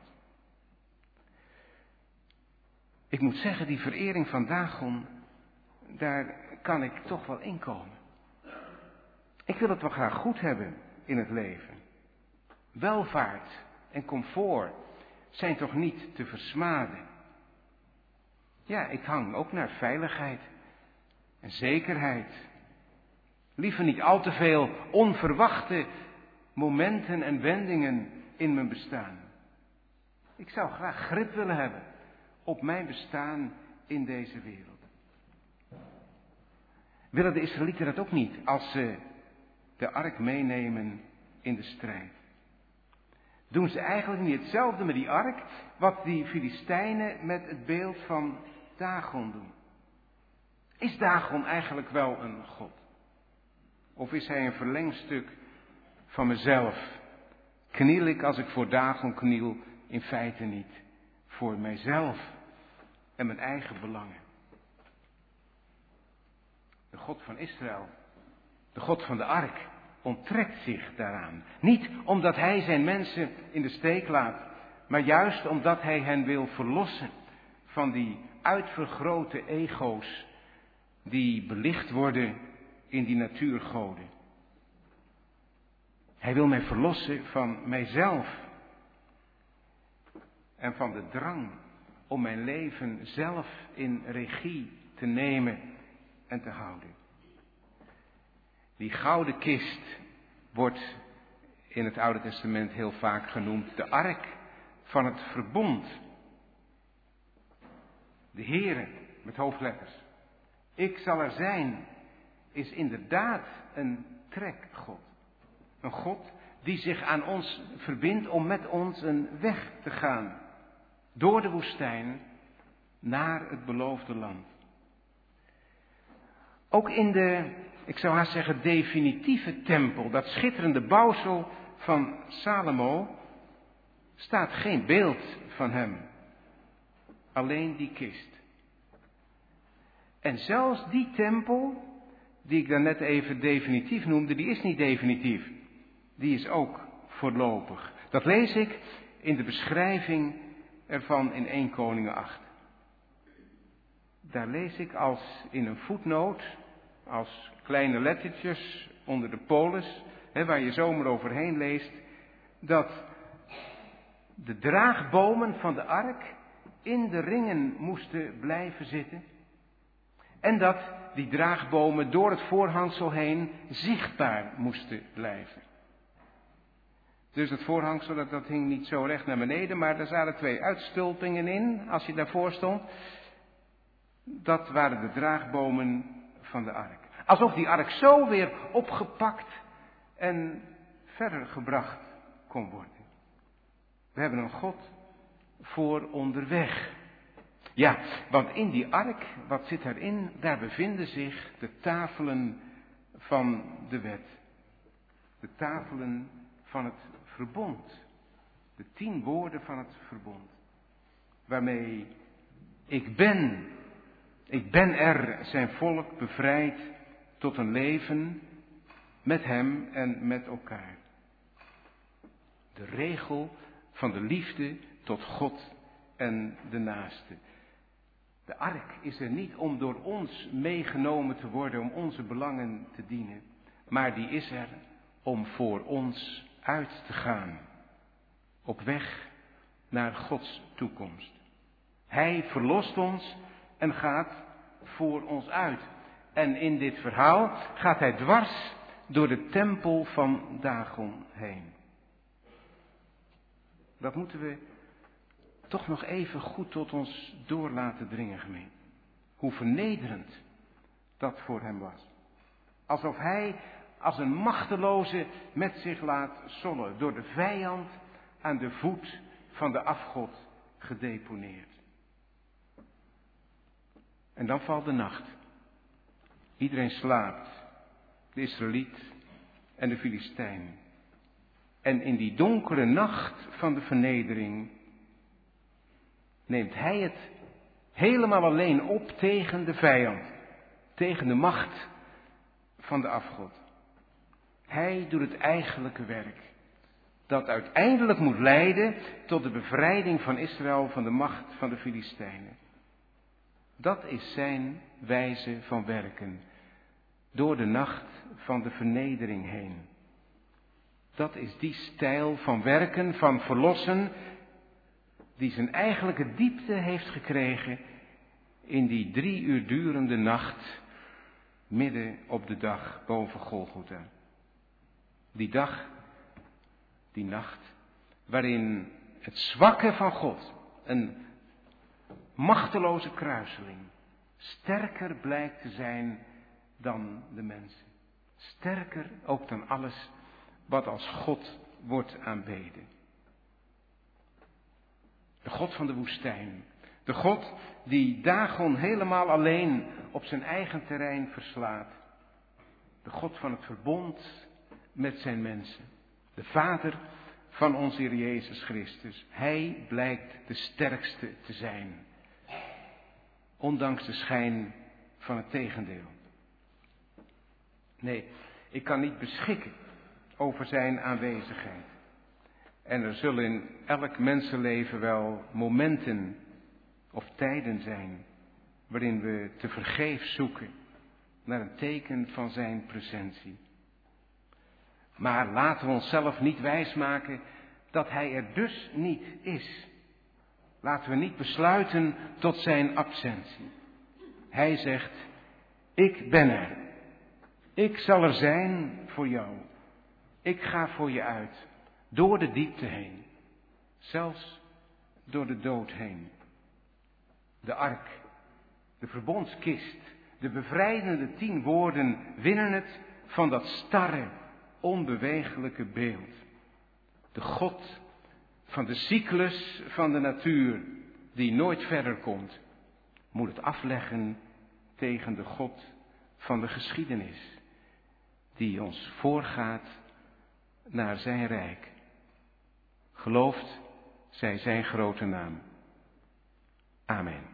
Ik moet zeggen, die verering van Dagon, daar kan ik toch wel inkomen. Ik wil het wel graag goed hebben in het leven. Welvaart en comfort zijn toch niet te versmaden. Ja, ik hang ook naar veiligheid en zekerheid. Liever niet al te veel onverwachte momenten en wendingen in mijn bestaan. Ik zou graag grip willen hebben op mijn bestaan in deze wereld. Willen de Israëlieten dat ook niet als ze de ark meenemen in de strijd? Doen ze eigenlijk niet hetzelfde met die ark wat die Filistijnen met het beeld van Dagon doen? Is Dagon eigenlijk wel een god? Of is hij een verlengstuk van mezelf? Kniel ik als ik voor Dagon kniel in feite niet voor mijzelf en mijn eigen belangen? De God van Israël, de God van de ark, onttrekt zich daaraan. Niet omdat hij zijn mensen in de steek laat, maar juist omdat hij hen wil verlossen van die uitvergrote ego's die belicht worden in die natuurgoden. Hij wil mij verlossen van mijzelf. En van de drang om mijn leven zelf in regie te nemen en te houden. Die gouden kist wordt in het Oude Testament heel vaak genoemd de ark van het verbond. De Heere met hoofdletters. Ik zal er zijn, is inderdaad een trekgod. Een God die zich aan ons verbindt om met ons een weg te gaan. Door de woestijn naar het beloofde land. Ook in de, ik zou haast zeggen, definitieve tempel, dat schitterende bouwsel van Salomo, staat geen beeld van hem. Alleen die kist. En zelfs die tempel, die ik daarnet even definitief noemde, die is niet definitief. Die is ook voorlopig. Dat lees ik in de beschrijving ervan in Eerste Koningen acht. Daar lees ik als in een voetnoot, als kleine lettertjes onder de polis, hè, waar je zomaar overheen leest, dat de draagbomen van de ark in de ringen moesten blijven zitten. En dat die draagbomen door het voorhangsel heen zichtbaar moesten blijven. Dus het voorhangsel, dat, dat hing niet zo recht naar beneden, maar er zaten twee uitstulpingen in, als je daarvoor stond. Dat waren de draagbomen van de ark. Alsof die ark zo weer opgepakt en verder gebracht kon worden. We hebben een God voor onderweg. Ja, want in die ark, wat zit erin? Daar bevinden zich de tafelen van de wet. De tafelen van het verbond. De tien woorden van het verbond. Waarmee ik ben, ik ben er zijn volk bevrijd tot een leven met hem en met elkaar. De regel van de liefde tot God en de naaste. De ark is er niet om door ons meegenomen te worden, om onze belangen te dienen. Maar die is er om voor ons uit te gaan. Op weg naar Gods toekomst. Hij verlost ons en gaat voor ons uit. En in dit verhaal gaat hij dwars door de tempel van Dagon heen. Dat moeten we toch nog even goed tot ons door laten dringen, gemeente. Hoe vernederend dat voor hem was. Alsof hij als een machteloze met zich laat sollen. Door de vijand aan de voet van de afgod gedeponeerd. En dan valt de nacht. Iedereen slaapt. De Israëliet en de Filistijn. En in die donkere nacht van de vernedering neemt hij het helemaal alleen op tegen de vijand. Tegen de macht van de afgod. Hij doet het eigenlijke werk. Dat uiteindelijk moet leiden tot de bevrijding van Israël van de macht van de Filistijnen. Dat is zijn wijze van werken. Door de nacht van de vernedering heen. Dat is die stijl van werken, van verlossen, die zijn eigenlijke diepte heeft gekregen in die drie uur durende nacht midden op de dag boven Golgotha. Die dag, die nacht, waarin het zwakke van God, een machteloze kruiseling, sterker blijkt te zijn dan de mensen. Sterker ook dan alles wat als God wordt aanbeden. De God van de woestijn. De God die Dagon helemaal alleen op zijn eigen terrein verslaat. De God van het verbond met zijn mensen. De Vader van onze Heer Jezus Christus. Hij blijkt de sterkste te zijn. Ondanks de schijn van het tegendeel. Nee, ik kan niet beschikken over zijn aanwezigheid. En er zullen in elk mensenleven wel momenten of tijden zijn waarin we tevergeefs zoeken naar een teken van zijn presentie. Maar laten we onszelf niet wijsmaken dat hij er dus niet is. Laten we niet besluiten tot zijn absentie. Hij zegt, ik ben er. Ik zal er zijn voor jou. Ik ga voor je uit, door de diepte heen. Zelfs door de dood heen. De ark, de verbondskist, de bevrijdende tien woorden winnen het van dat starre, onbewegelijke beeld. De God van de cyclus van de natuur, die nooit verder komt, moet het afleggen tegen de God van de geschiedenis, die ons voorgaat naar zijn rijk. Geloofd zij zijn grote naam. Amen.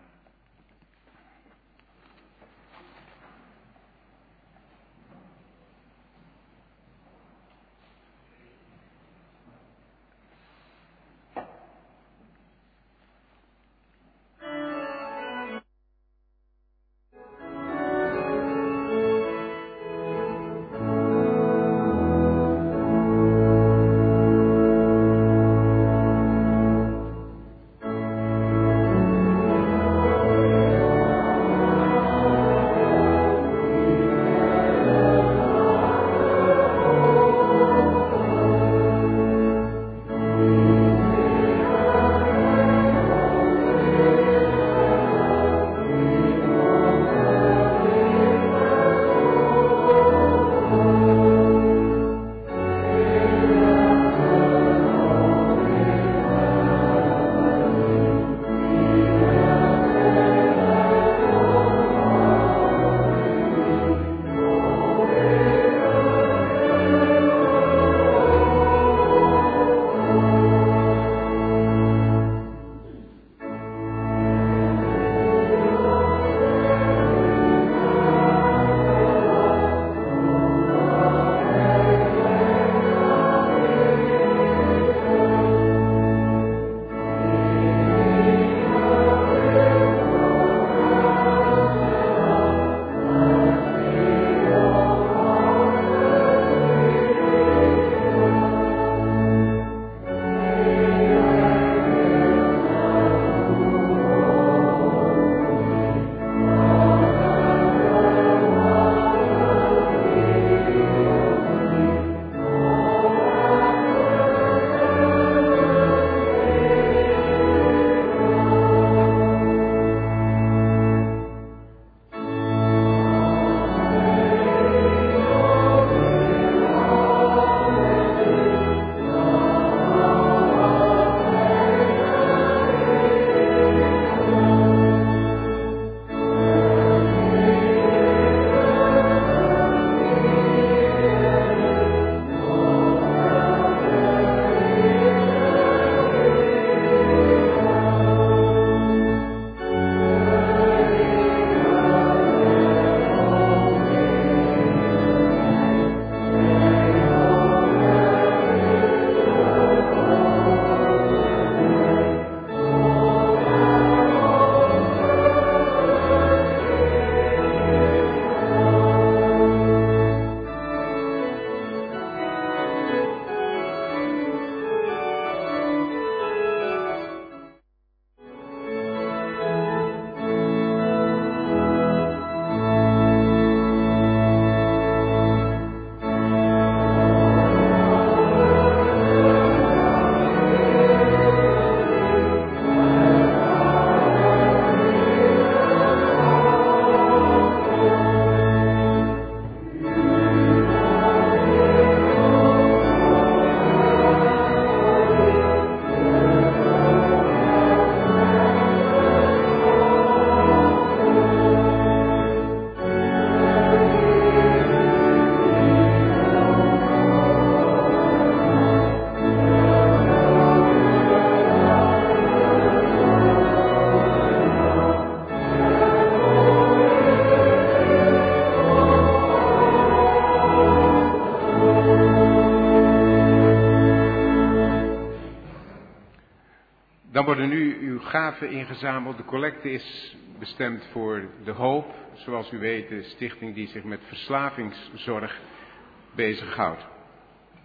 Dan worden nu uw gaven ingezameld. De collecte is bestemd voor De Hoop. Zoals u weet, de stichting die zich met verslavingszorg bezighoudt.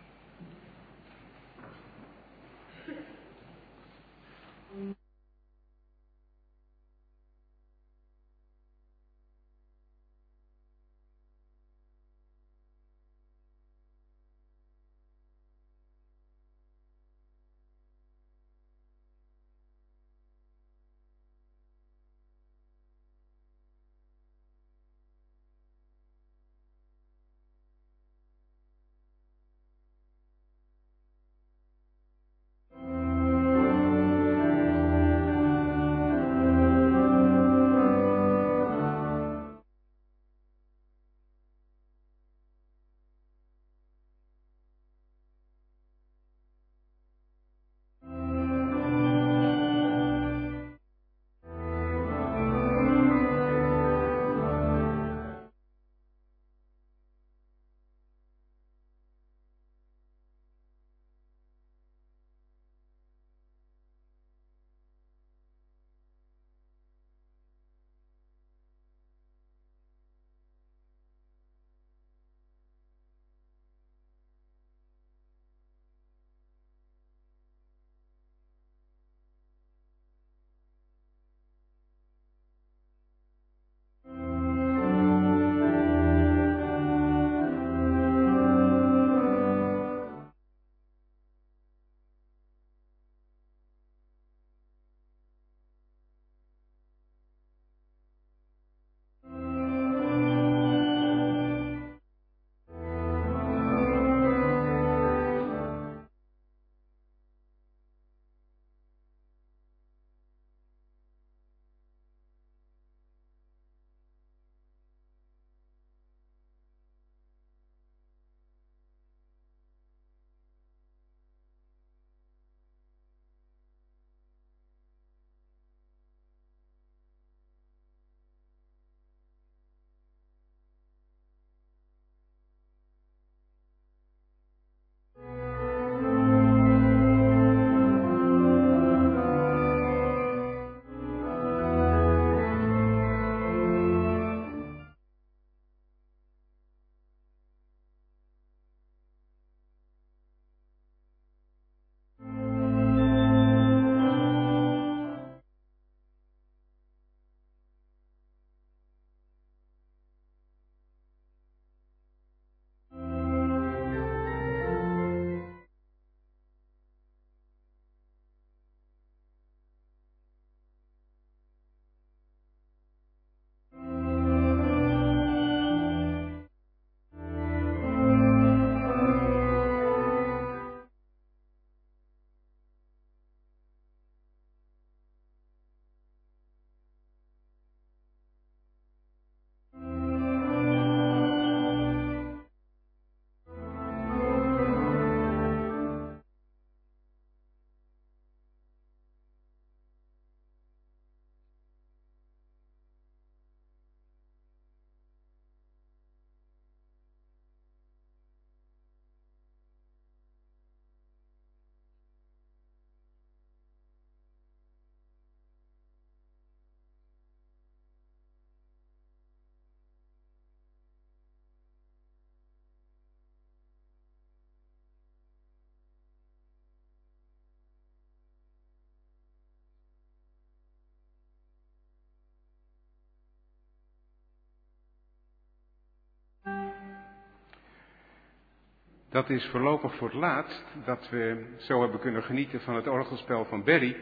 Dat is voorlopig voor het laatst dat we zo hebben kunnen genieten van het orgelspel van Berry.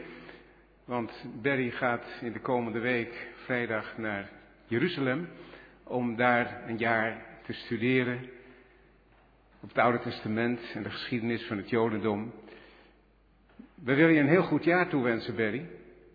Want Berry gaat in de komende week vrijdag naar Jeruzalem om daar een jaar te studeren op het Oude Testament en de geschiedenis van het Jodendom. We willen je een heel goed jaar toewensen, Berry.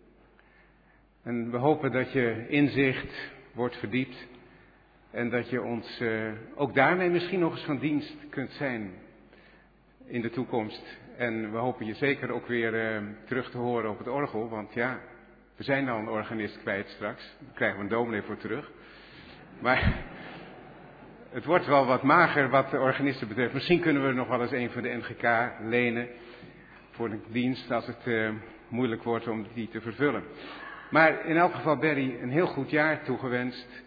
En we hopen dat je inzicht wordt verdiept en dat je ons uh, ook daarmee misschien nog eens van dienst kunt zijn in de toekomst. En we hopen je zeker ook weer uh, terug te horen op het orgel, want ja, we zijn al een organist kwijt straks. Daar krijgen we een dominee voor terug. Maar het wordt wel wat mager wat de organisten betreft. Misschien kunnen we nog wel eens een van de N G K lenen voor de dienst als het uh, moeilijk wordt om die te vervullen. Maar in elk geval, Berry, een heel goed jaar toegewenst.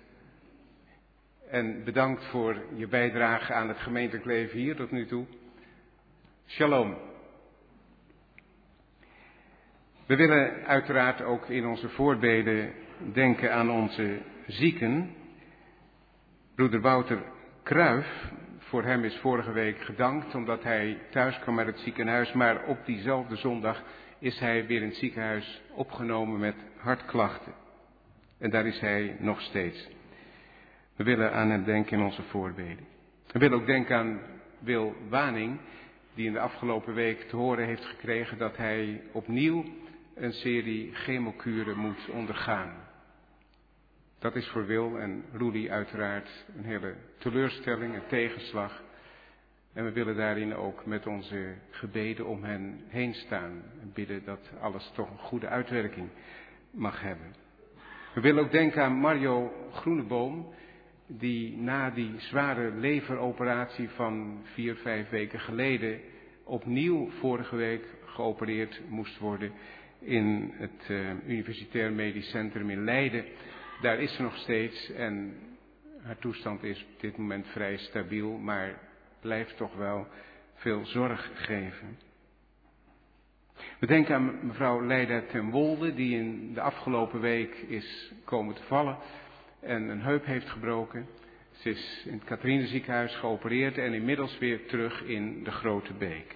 En bedankt voor je bijdrage aan het gemeentelijk leven hier tot nu toe. Shalom. We willen uiteraard ook in onze voorbeden denken aan onze zieken. Broeder Wouter Kruijf, voor hem is vorige week gedankt omdat hij thuis kwam uit het ziekenhuis. Maar op diezelfde zondag is hij weer in het ziekenhuis opgenomen met hartklachten. En daar is hij nog steeds. We willen aan hem denken in onze voorbeden. We willen ook denken aan Wil Waning, die in de afgelopen week te horen heeft gekregen dat hij opnieuw een serie chemokuren moet ondergaan. Dat is voor Wil en Rudy uiteraard een hele teleurstelling, een tegenslag. En we willen daarin ook met onze gebeden om hen heen staan. En bidden dat alles toch een goede uitwerking mag hebben. We willen ook denken aan Mario Groeneboom, die na die zware leveroperatie van vier, vijf weken geleden opnieuw vorige week geopereerd moest worden in het uh, Universitair Medisch Centrum in Leiden. Daar is ze nog steeds en haar toestand is op dit moment vrij stabiel, maar blijft toch wel veel zorg geven. We denken aan mevrouw Leida ten Wolde, die in de afgelopen week is komen te vallen en een heup heeft gebroken. Ze is in het Catharine ziekenhuis geopereerd en inmiddels weer terug in de Grote Beek.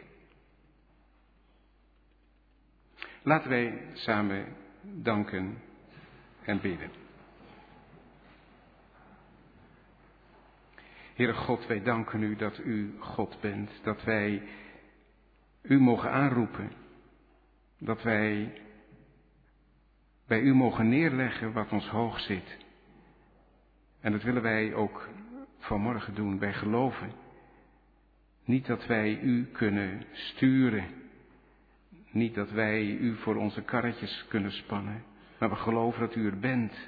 Laten wij samen danken en bidden. Heere God, wij danken u dat u God bent, dat wij u mogen aanroepen, dat wij bij u mogen neerleggen wat ons hoog zit. En dat willen wij ook vanmorgen doen. Wij geloven niet dat wij u kunnen sturen, niet dat wij u voor onze karretjes kunnen spannen, maar we geloven dat u er bent.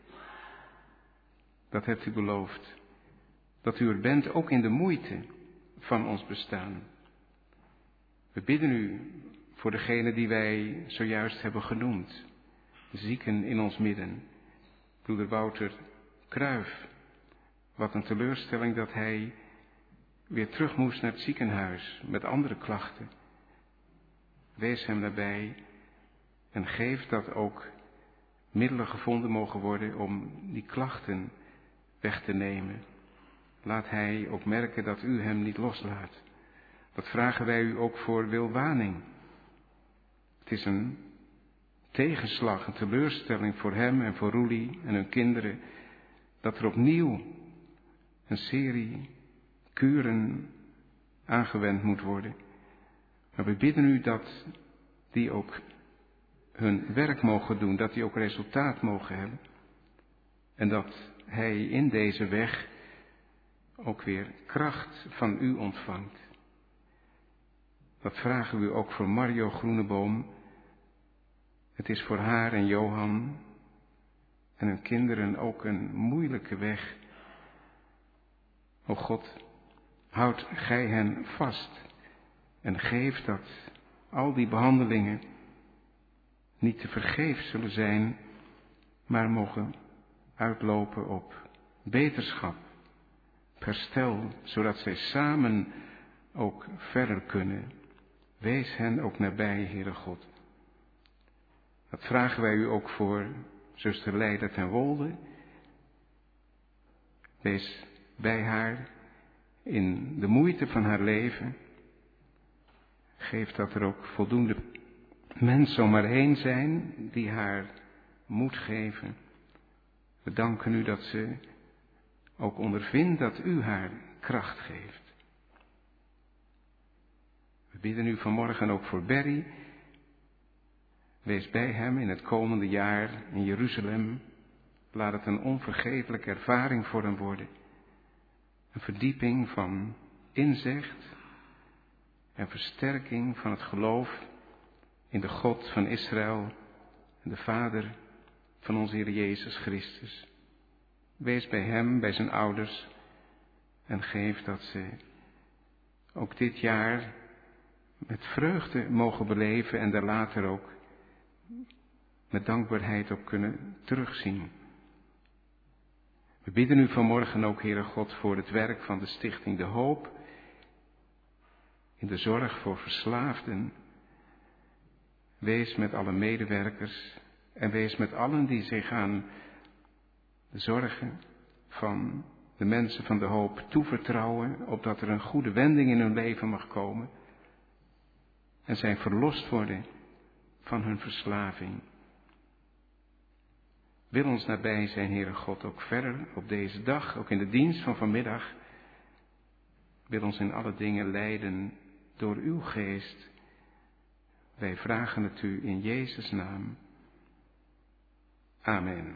Dat hebt u beloofd. Dat u er bent ook in de moeite van ons bestaan. We bidden u voor degene die wij zojuist hebben genoemd. Zieken in ons midden. Broeder Wouter Kruijf. Wat een teleurstelling dat hij weer terug moest naar het ziekenhuis met andere klachten. Wees hem daarbij en geef dat ook middelen gevonden mogen worden om die klachten weg te nemen. Laat hij ook merken dat u hem niet loslaat. Dat vragen wij u ook voor Wil Waning. Het is een tegenslag, een teleurstelling voor hem en voor Roelie en hun kinderen, dat er opnieuw een serie kuren aangewend moet worden. Maar we bidden u dat die ook hun werk mogen doen, dat die ook resultaat mogen hebben. En dat hij in deze weg ook weer kracht van u ontvangt. Dat vragen we u ook voor Mario Groeneboom. Het is voor haar en Johan en hun kinderen ook een moeilijke weg. O God, houd gij hen vast en geef dat al die behandelingen niet te vergeefs zullen zijn, maar mogen uitlopen op beterschap, herstel, zodat zij samen ook verder kunnen. Wees hen ook nabij, Heere God. Dat vragen wij u ook voor zuster Leida ten Wolde. Wees bij haar in de moeite van haar leven. Geef dat er ook voldoende mensen om haar heen zijn die haar moed geven. We danken u dat ze ook ondervindt dat u haar kracht geeft. We bidden u vanmorgen ook voor Berry. Wees bij hem in het komende jaar in Jeruzalem. Laat het een onvergetelijke ervaring voor hem worden. Een verdieping van inzicht en versterking van het geloof in de God van Israël en de Vader van onze Heer Jezus Christus. Wees bij hem, bij zijn ouders en geef dat ze ook dit jaar met vreugde mogen beleven en daar later ook met dankbaarheid op kunnen terugzien. We bidden u vanmorgen ook, Heere God, voor het werk van de Stichting De Hoop, in de zorg voor verslaafden Wees met alle medewerkers en wees met allen die zich aan de zorgen van de mensen van de hoop toevertrouwen, opdat er een goede wending in hun leven mag komen en zij verlost worden van hun verslaving. Wil ons nabij zijn, Heere God, ook verder op deze dag, ook in de dienst van vanmiddag. Wil ons in alle dingen leiden door uw geest. Wij vragen het u in Jezus' naam. Amen.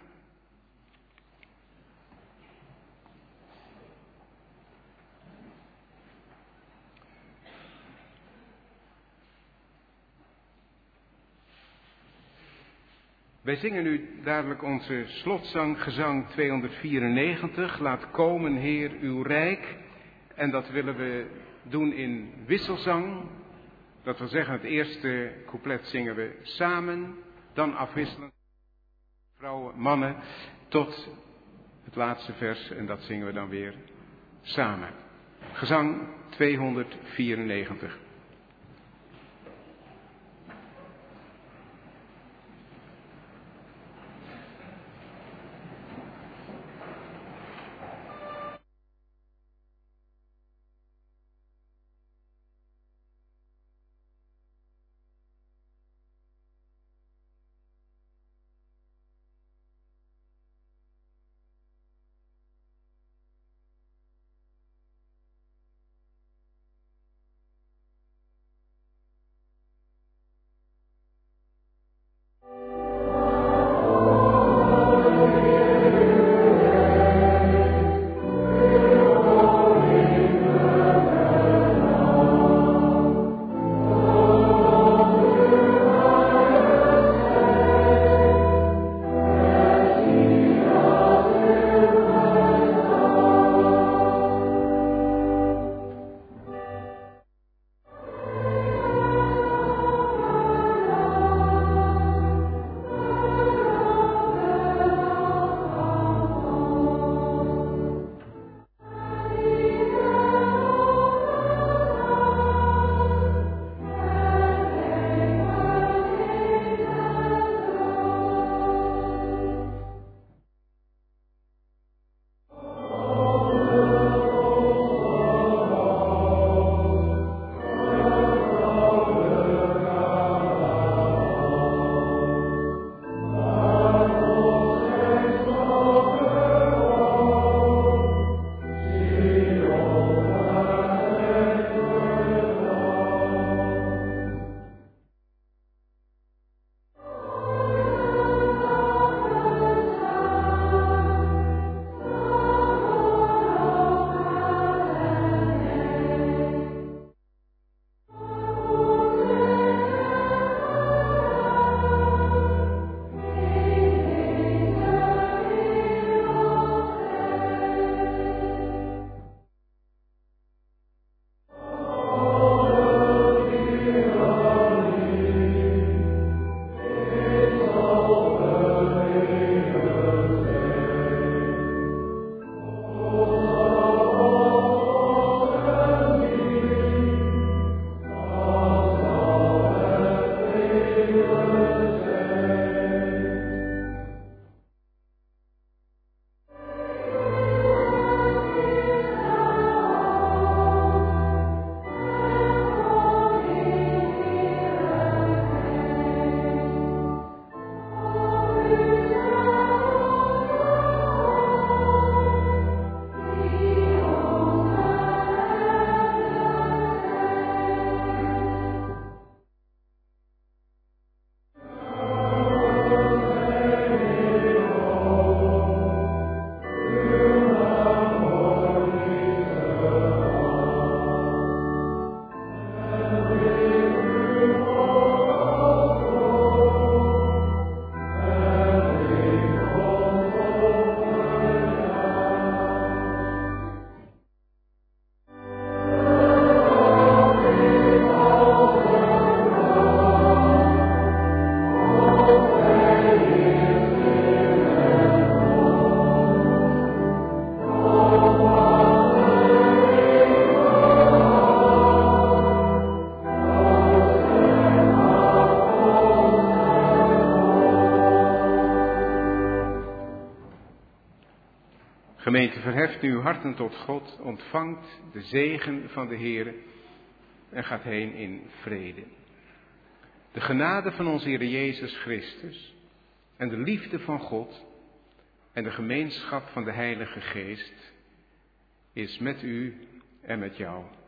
Wij zingen nu dadelijk onze slotzang, gezang tweehonderdvierennegentig. Laat komen, Heer, uw rijk. En dat willen we doen in wisselzang. Dat wil zeggen, het eerste couplet zingen we samen, dan afwisselend, vrouwen, mannen, tot het laatste vers. En dat zingen we dan weer samen. Gezang tweehonderdvierennegentig. gemeente, verheft nu uw harten tot God, ontvangt de zegen van de Heere en gaat heen in vrede. De genade van onze Heer Jezus Christus en de liefde van God en de gemeenschap van de Heilige Geest is met u en met jou.